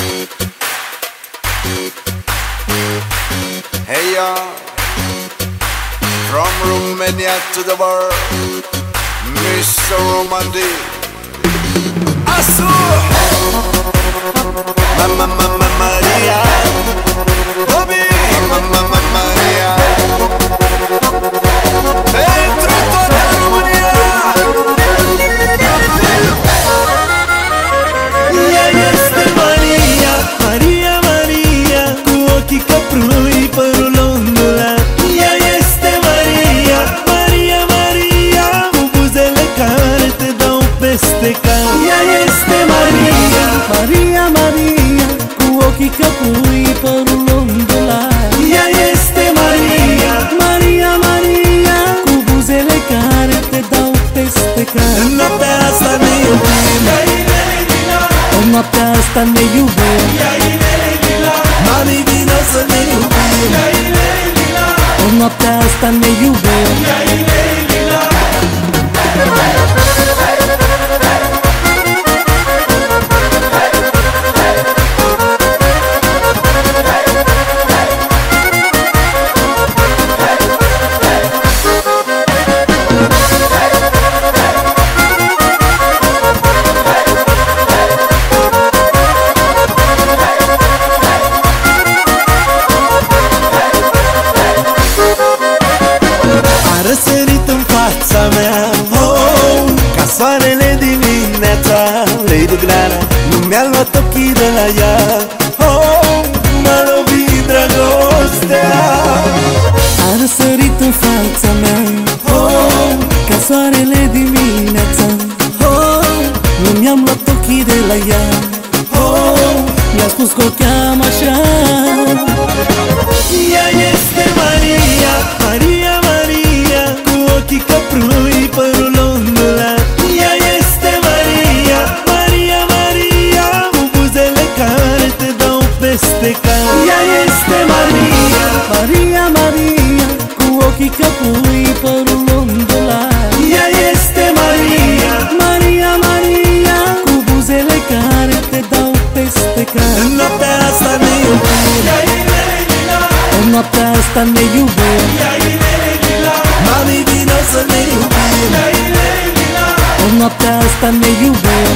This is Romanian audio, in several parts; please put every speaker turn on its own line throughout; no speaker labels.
Hey y'all, from Romania to the world, Mr. Romandi. Azul, Mama Maria, Bobby, Mama Maria, pentru toată România.
Ea este Maria, Maria, Maria, cu ochii caprui, părul ondulat. Ea este Maria, Maria, Maria, cu buzele care te dau peste cap. Ea este Maria, Maria, Maria, cu ochii caprui, părul ondulat. Ea este Maria, Maria, Maria, cu buzele care te dau peste cap. În noaptea asta ne iubim, în noaptea asta ne iubim, mami vino să ne iubim, în noaptea asta ne iubim. A răsărit în fața mea, oh, ca soarele dimineața, Lady Glara. Nu mi-a luat ochii de la ea, oh, m-a lovit dragostea. A răsărit în fața mea, oh, ca soarele dimineața, oh, nu mi-am luat ochii de la ea, oh, mi-a spus că o cheam așa. Ea este Maria, Maria, Maria, cu ochii caprui, părul ondulat. Ea este Maria, Maria, Maria, cu buzele care te dau peste cap. Ea este Maria, Maria, Maria, cu ochii caprui, părul ondulat. Ea este Maria, Maria, Maria, cu buzele care te dau peste cap. În noaptea asta ne iubim, în noaptea asta ne iubim, mami vino să ne iubim, în noaptea asta ne iubim.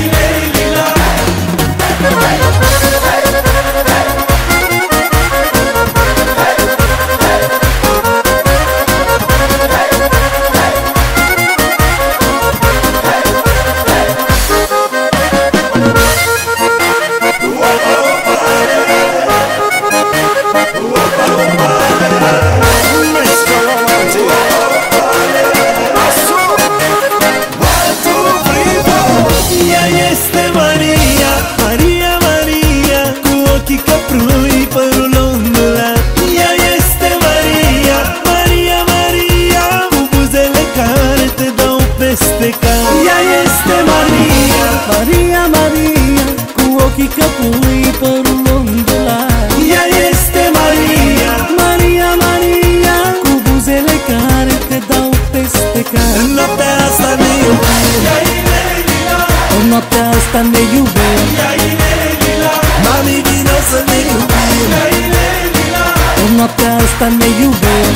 Ea este Maria, Maria, Maria, cu ochii caprui, părul ondulat. Ea este Maria, Maria, Maria, cu buzele care te dau peste cap. Ea este Maria, Maria, Maria, cu ochii caprui, părul ondulat. Ea este Maria, Maria, Maria, cu buzele care te dau peste cap. În noaptea asta ne iubim, în noaptea asta ne iubim, mami vino să ne iubim, în noaptea asta ne iubim.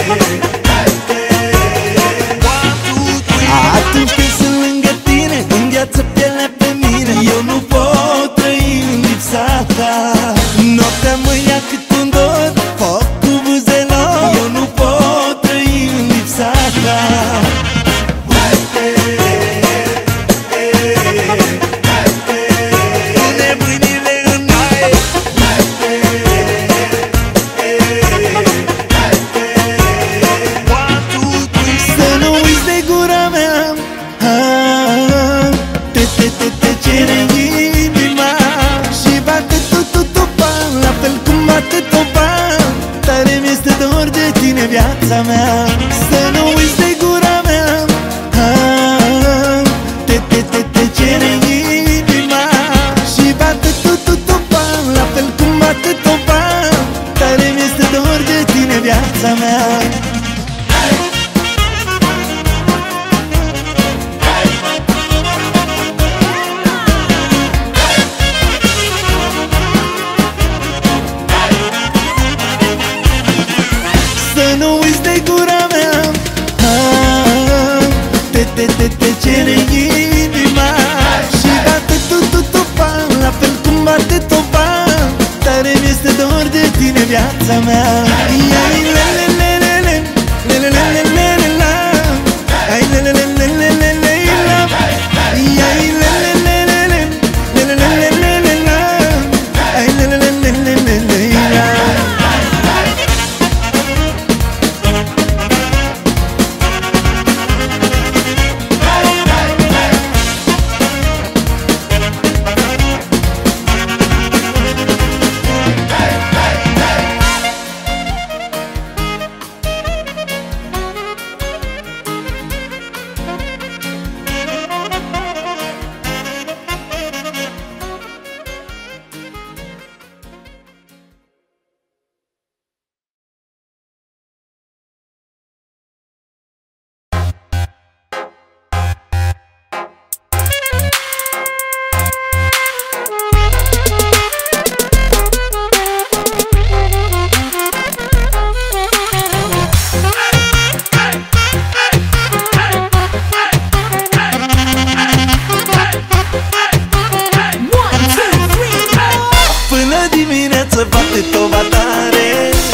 Atunci când sunt lângă tine, îngheață pielea pe mine. Eu nu pot trăi în lipsa ta. Noaptea mă ia cât un dor, foc cu buzelor. Eu nu pot trăi în lipsa ta. Pune mâinile în aer. Să nu uiți de gura mea. Te cere inima și bate tu-tu-tu-pa, la fel cum bate topa. Tare mi-este dor de tine, viața mea. Să nu uiți de gura mea. Te cere inima și bate tu-tu-tu-pa, la fel cum bate topa. Tare mi-este dor de tine, viața mea. Să nu uiți de gura mea. Te cere inima și bate tu-tu-tu-pa, la fel cum bate topa. Tare mi-este dor de tine, viața mea. Ai lelelelele, lelelelele la. Ai lelelelele la. Ai lelelelele, lelelelele la. Ai lelelelele la. Bate toba tare.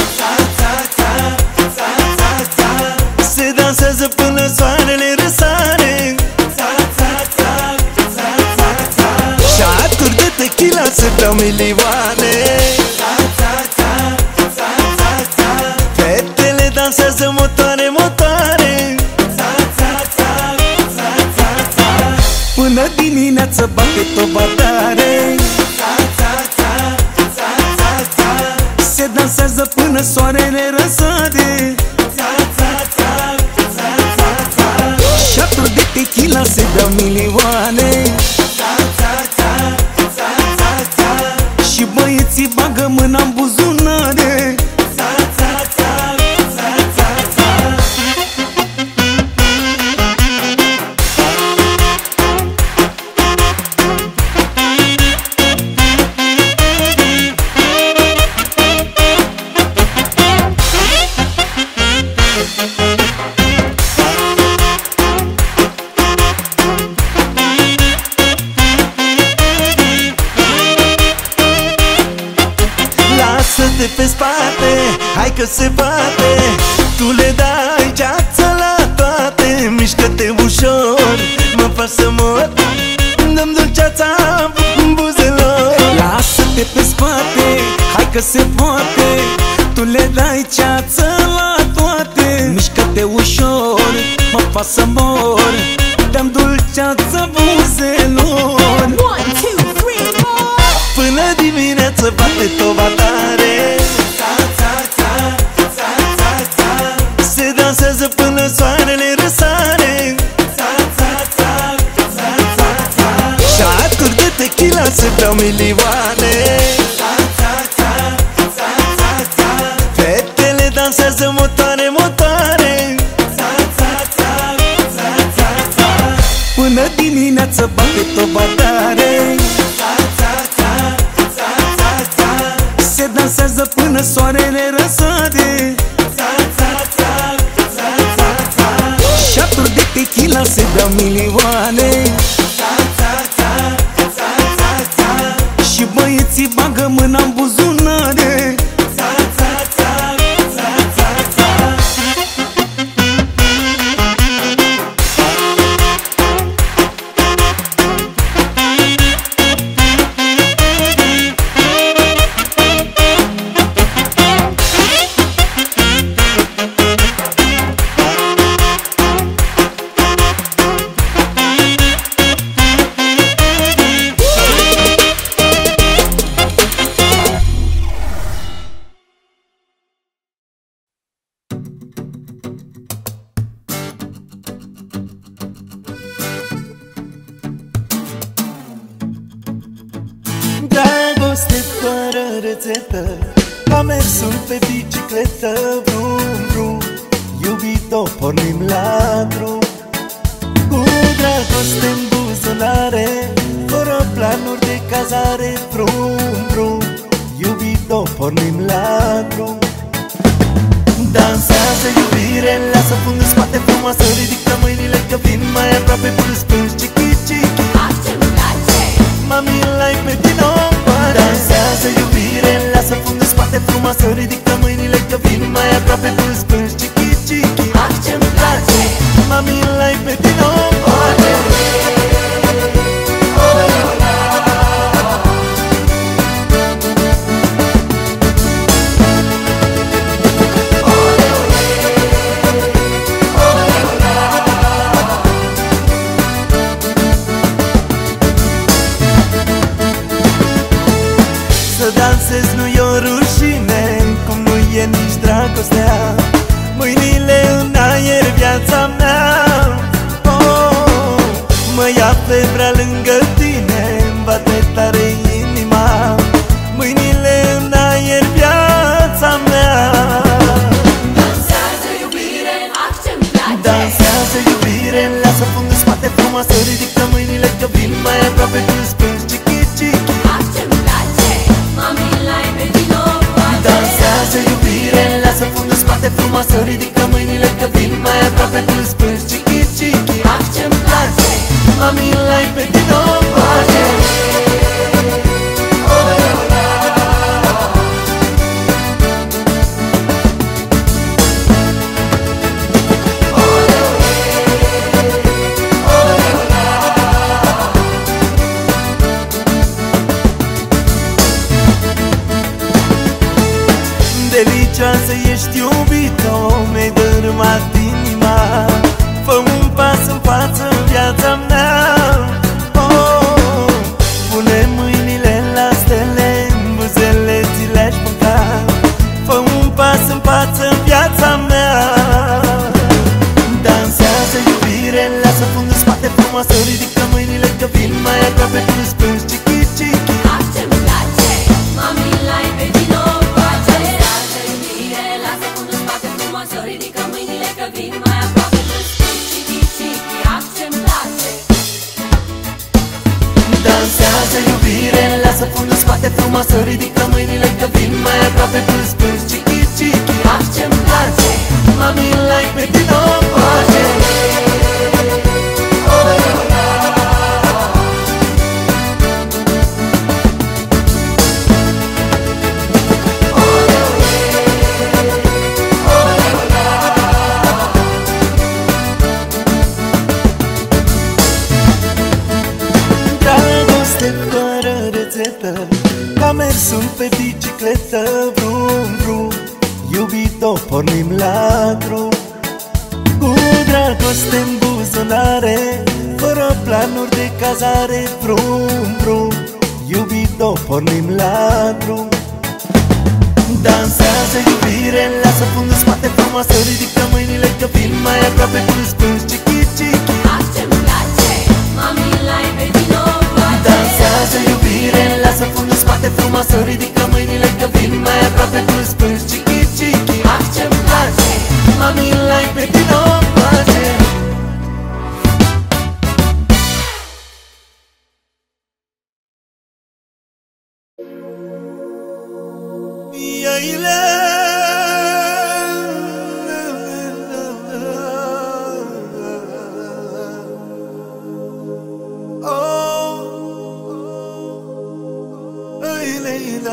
Se dansează până soarele răsare. Șaturi de tequila se beau milioane. Fetele dansează motoare, motoare. Până dimineață bate toba tare. Se dansează până soarele răsare. Șaturi de tequila se beau milioane. Și băieții bagă mâna în buzunare. Lasă-te pe spate, hai că se poate. Tu le dai ceață la toate. Mișcă-te ușor, mă faci să mor. Dăm dulceața în buzelor. Lasă-te pe spate, hai că se poate. Tu le dai ceață la toate. Mișcă-te ușor, mă faci să mor. Dăm dulceață buzelor.
1, 2, 3, 4.
Până dimineață bate toba tare. Se dansează până soarele răsare. Șaturi de tequila se beau milioane. Fetele dansează motoare, motoare. Până dimineață bate toba tare. Se dansează până soarele răsare. Vina se beau milioane. Și băieții bagă mâna în buzunare. Dragoste fără rețetă, am mersul pe bicicletă. Vrum, vrum, iubito, pornim la drum. Cu dragoste în buzunare, fără planuri de cazare. Vrum, vrum, iubito, pornim la drum. Dansează iubire, lasă fund în spate frumoasă, ridică mâinile că vin mai aproape, plâns, plâns, chichi, chichi. Mami, l-ai pe tine o pare. Dansează iubire, lasă fund în spate frumoasă, ridică mâinile că vin mai aproape, plâns, plâns, chichi, chichi. Ce-mi place, mami, l-ai pe tine o pare. Să dansez nu-i o rușine, cum nu e nici dragostea. Mâinile în aer, viața mea. Oh, mă ia febra lângă tine, îmi bate tare inima. Mâinile în aer, viața mea.
Dansează iubire, ce-mi place.
Dansează iubire, lasă fund în spate frumoasă, ridică mâinile că vin mai aproape, plâns, plâns, chichi, chichi.
Ce-mi place, mami, l-ai pe tine o pare.
Dansează iubire, lasă fund în spate frumoasă, ridică mâinile că vin mai aproape, plâns, plâns, chichi, chichi.
Ce-mi place,
Mami, l-ai pe tine o pare. Delicioasă ești, iubito, mi-ai dărâmat inima. Fă un pas în față în viața mea. Oh, pune mâinile la stele, în buzele ți le-aș mânca. Fă un pas în față în viața mea. Dansează iubire, lasă fund în spate frumoasă, ridică mâinile că vin mai aproape, plâns, plâns, chichi, chichi.
ce-mi place, mami, l-ai pe tine o pare. Dansează iubire, lasă fund în spate frumoasă, ridică mâinile că vin mai aproape, plâns, plâns, chichi, chichi. Ce-mi place.
Dansează iubire, lasă fund în spate frumoasă, ridică mâinile că vin mai aproape, plâns, plâns, chichi, chichi.
Ce-mi place,
Mami, l-ai pe tine o pare. Dragoste fără rețetă, ca mersul pe bicicletă. Vrum, vrum, iubito, pornim la drum. Cu dragoste în buzunare, fără planuri de cazare. Vrum, vrum, iubito, pornim la drum. Dansează iubire, lasă fund în spate frumoasă, ridică mâinile că vin mai aproape, plâns, plâns, chichi, chichi.
ce-mi place, mami, l-ai pe tine o pare.
Dansează iubire, lasă fund în spate frumoasă, ridică mâinile că vin mai aproape, plâns, plâns, chichi, chichi.
Ce-mi place,
Mami, l-ai pe tine o pare.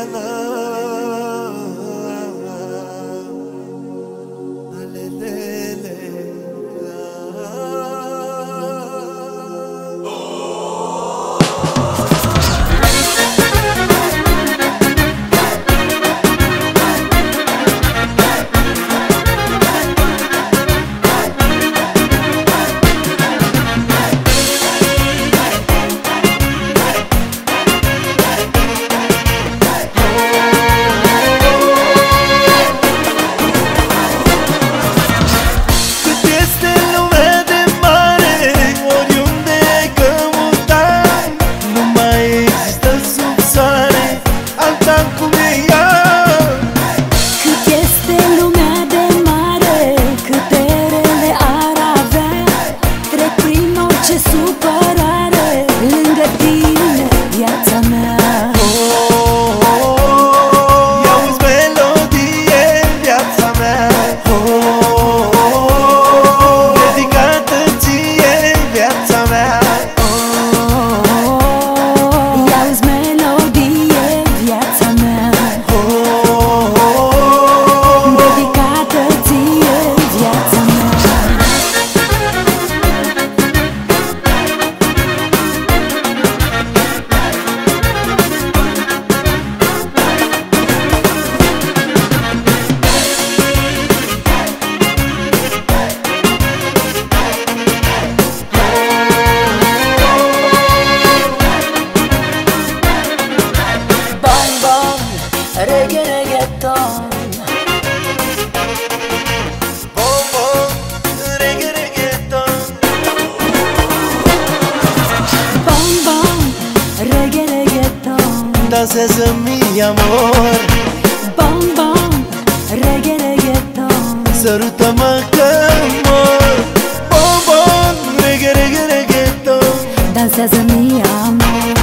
Dansează-mi amor,
Bom, bom, reggae, reggaeton.
sărută-mă că mor. Bom, bom, reggae, reggae, reggaeton.
Dansează-mi amor,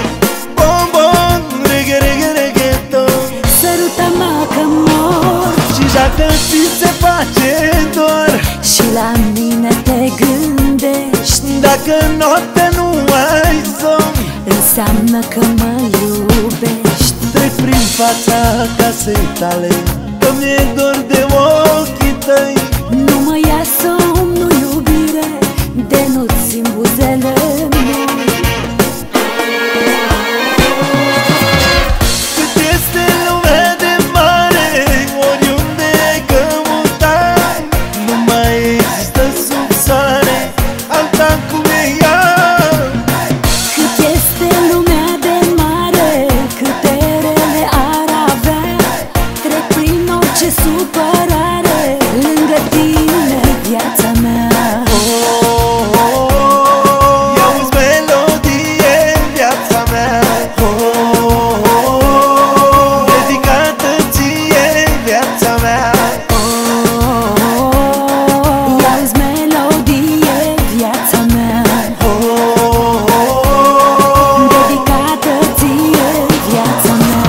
Bom, bom, reggae, reggae, reggaeton.
sărută-mă că mor.
Și dacă ți se face dor,
Și la mine te gândești,
dacă noaptea nu ai somn,
înseamnă că mă iubești.
trec prin fața casei tale, că mi-e dor de ochii tăi.
Nu mă ia somnul, iubire, de nu-ți simt buzele moi.
Cât este lumea de mare, oriunde căutai, nu mai există sub soare alta cum e ea.
Cât este lumea de mare, câte rele ar avea, trec prin orice supărare, lângă tine viața mea.
I-auzi melodie în viața mea, dedicată ție viața mea.
I-auzi melodie viața mea, dedicată ție viața mea.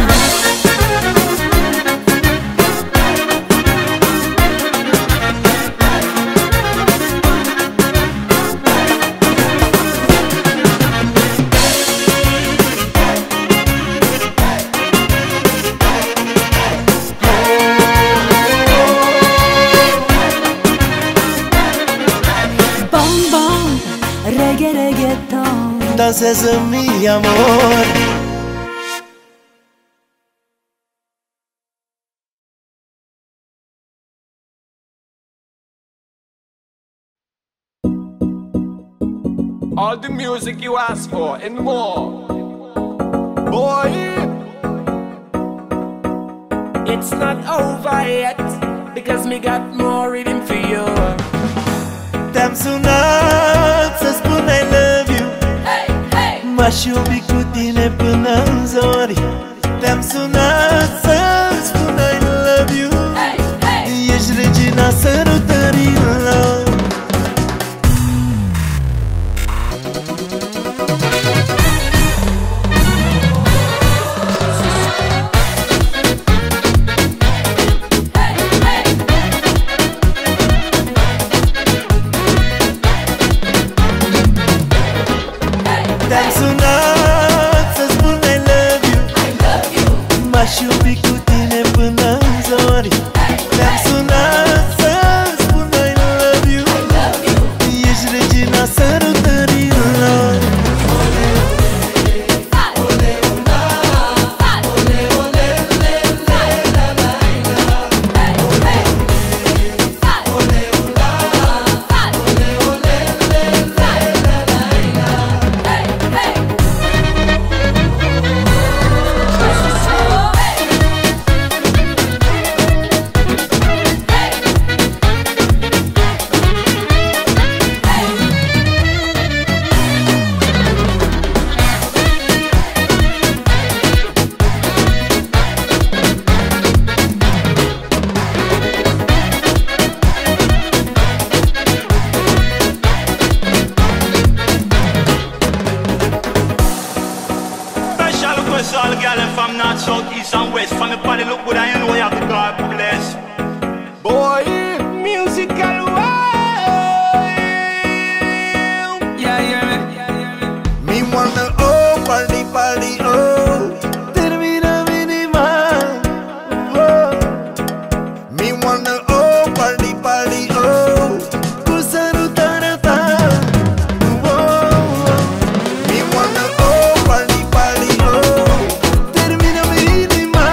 Bom, bom, reggae, reggaeton.
Dansează-mi amor,
all the music you ask for and more. Boy, it's not over yet because me got more rhythm for you.
te-am sunat să spun I love you.
Hey, hey,
M-aș iubi cu tine până în zori. Te-am sunat să spun I love you.
hey, hey.
Ești regina sărutărilor. Te-am sunat să spun I love you. pali, oh, cu sărutarea ta.
Me wanna oh pali pali oh.
Termină-mi inima,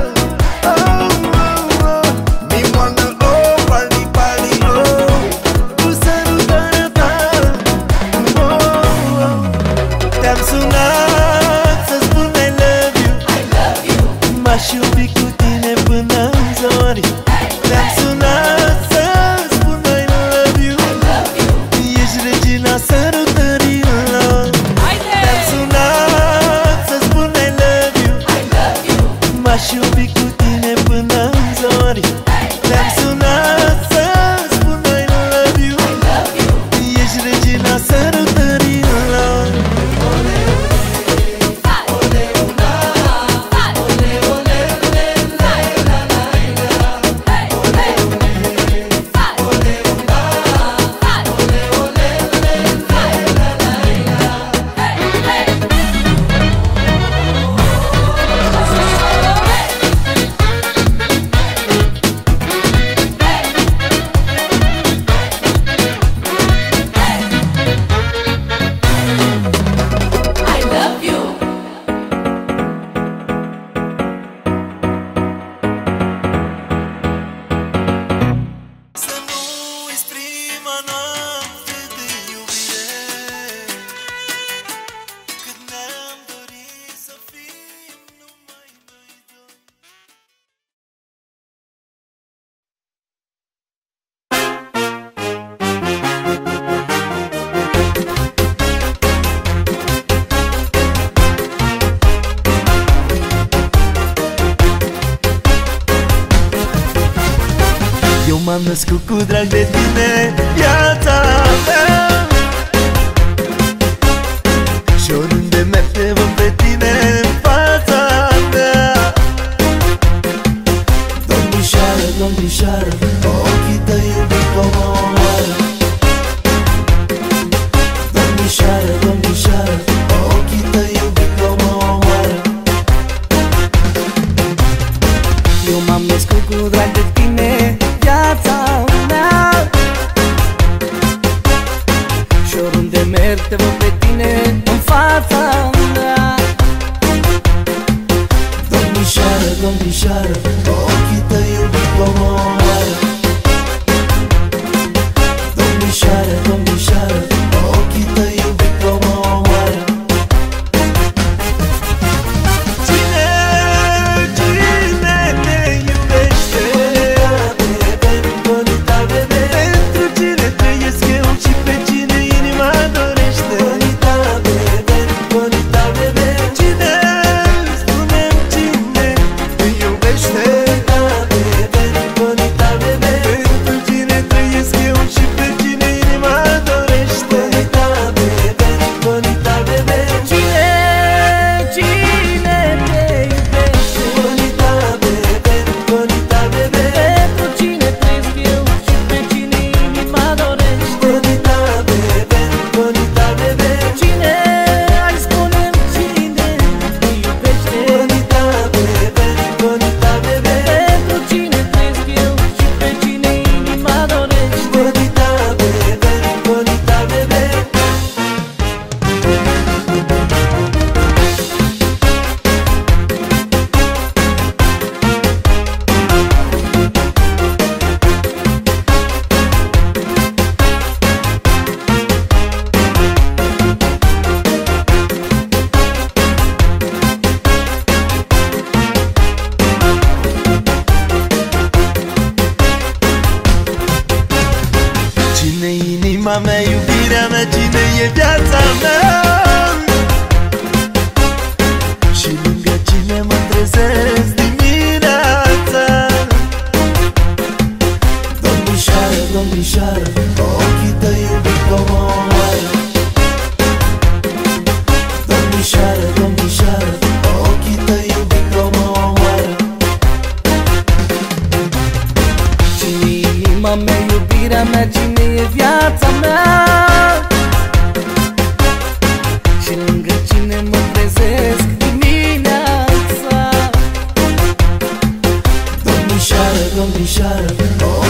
Me wanna oh pali pali oh.
cu sărutarea ta. Te-am sunat să spun I love you. M-aș iubi cu tine până-n zori. Te-am sunat să spun I love you. Ești regina sărutărilor. Te-am sunat să spun I love you. M-aș iubi cu tine până-n zori. Te-am sunat să spun I love you. Ești regina sărutărilor.
I love you.
Să nu uiți prima noapte de iubire, când ne-am dorit să fim numai noi doi. Eu m-am născut cu drag de tine, viața mea, și oriunde merg te văd pe tine în fața mea. Domnișoară, domnișoară, ochii tăi iubit comoară. Domnișoară, domnișoară, ochii tăi iubit comoară. Eu m-am născut cu drag de tine, viața mea, și oriunde merg te văd pe tine în fața mea. Domnișoară, domnișoară, ochii tăi iubit comoară. Domnișoară, domnișoară, ochii tăi iubit comoară. Cine, cine te iubește? Bonita bebe, pentru cine trăiesc eu și pe cine inima dorește? Bonita bebe, bonita bebe, cine, spune-mi cine te iubește? Bonita bebe, pentru cine trăiesc eu și pe cine inima dorește? Bonita bebe, cine, cine te iubește? Bonita bebe, bonita bebe, pentru cine trăiesc eu și pe cine inima dorește? Bonita bebe, cine, hai spune-mi cine te iubește? Bonita bebe, pentru cine trăiesc eu și pe cine inima dorește? Bonita bebe. Cine inima mea, iubirea mea, cine e viața mea? Și lângă cine mă trezesc dimineața? Domnișoară, domnișoară, ochii tăi iubit comoară. Domnișoară, domnișoară, ochii tăi iubit comoară. Cine inima mea, iubirea mea, cine e viața mea? Și lângă cine mă trezesc dimineața? Domnișoară, domnișoară,